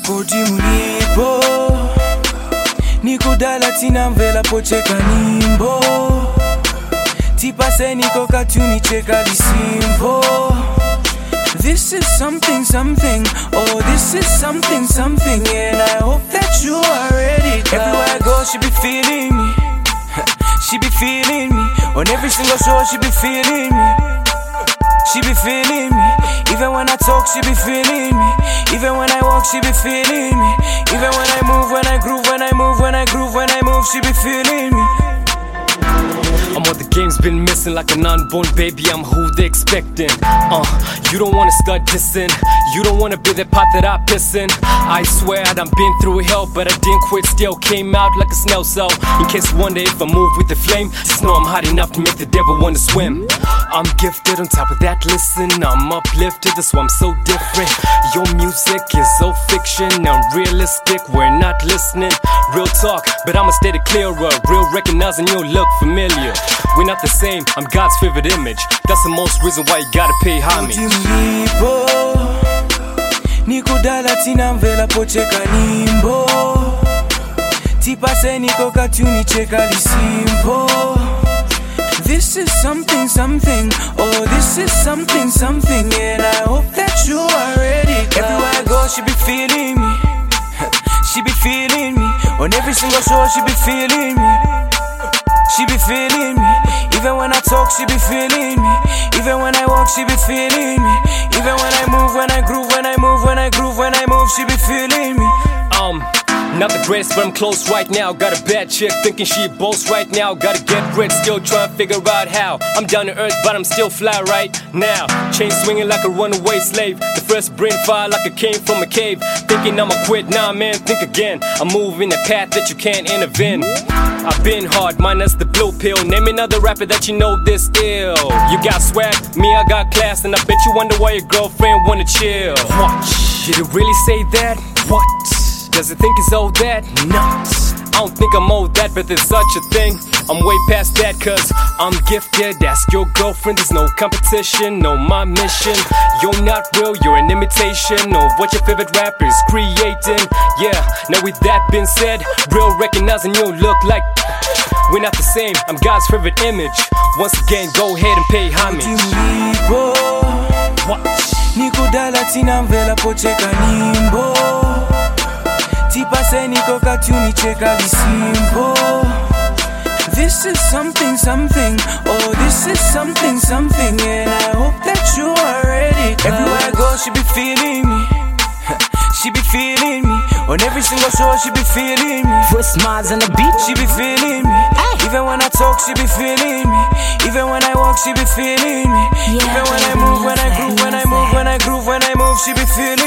Koti mulipo nikudala tinamvela pocheka nimbo tipase niko katuni cheka lisimbo. This is something, something. Oh, this is something, something. And I hope that you are ready. Everywhere I go, she be feeling me. She be feeling me. On every single show, she be feeling me. She be feeling me. Even when I talk, she be feeling me. Even when I walk, she be feeling me. Even when I move, when I groove, when I move, when I groove, when I move, she be feeling me. I'm what the game's been missing, like an unborn baby, I'm who they expecting. You don't wanna start dissing, you don't wanna be the pot that I piss in. I swear I done been through hell, but I didn't quit, still came out like a snail cell. In case one day if I move with the flame, just know I'm hot enough to make the devil wanna swim. I'm gifted, on top of that listen, I'm uplifted, that's why I'm so different. Your music is so fiction, I'm realistic, we're not listening. Real talk, but I'ma stay the clearer. Real recognizing you'll look familiar. We're not the same, I'm God's favorite image. That's the most reason why you gotta pay homage. Mulipo nikudala tinamvela pocheka nimbo tipase niko katuni cheka lisimbo. This is something, something. Oh, this is something, something. And I hope that you are ready. Everywhere I go, she be feeling me. She be feeling me. On every single show, she be feeling me. She be feeling me. Even when I talk, she be feeling me. Even when I walk, she be feeling me. Even when I move, when I groove, when I move, when I groove, when I move, she be feeling me. Not the greatest, but I'm close right now. Got a bad chick thinking she boasts right now. Gotta get rich, still trying to figure out how. I'm down to earth, but I'm still fly right now. Chain swinging like a runaway slave. The first brain fire like I came from a cave. Thinking I'ma quit, nah man, think again. I'm moving a path that you can't intervene. I've been hard, minus the blue pill. Name another rapper that you know this ill. You got swag, me I got class. And I bet you wonder why your girlfriend wanna chill. What? Did it really say that? What? Does it think it's all that? Nuts. I don't think I'm all that, but there's such a thing. I'm way past that, cause I'm gifted. Ask your girlfriend, there's no competition, no my mission. You're not real, you're an imitation of what your favorite rapper is creating. Yeah, now with that being said, real recognizing you look like we're not the same, I'm God's favorite image. Once again, go ahead and pay homage. What? Nikudala tinamvela pocheka nimbo tipase niko katuni cheka lisimbo. This is something, something. Oh, this is something, something. And I hope that you are ready. Everywhere I go, she be feeling me. She be feeling me. On every single show, she be feeling me. First smiles on the beat, she be feeling me. Even when I talk, she be feeling me. Even when I walk, she be feeling me. Even when I move, when I groove, when I move, when I groove, when I move, she be feeling me.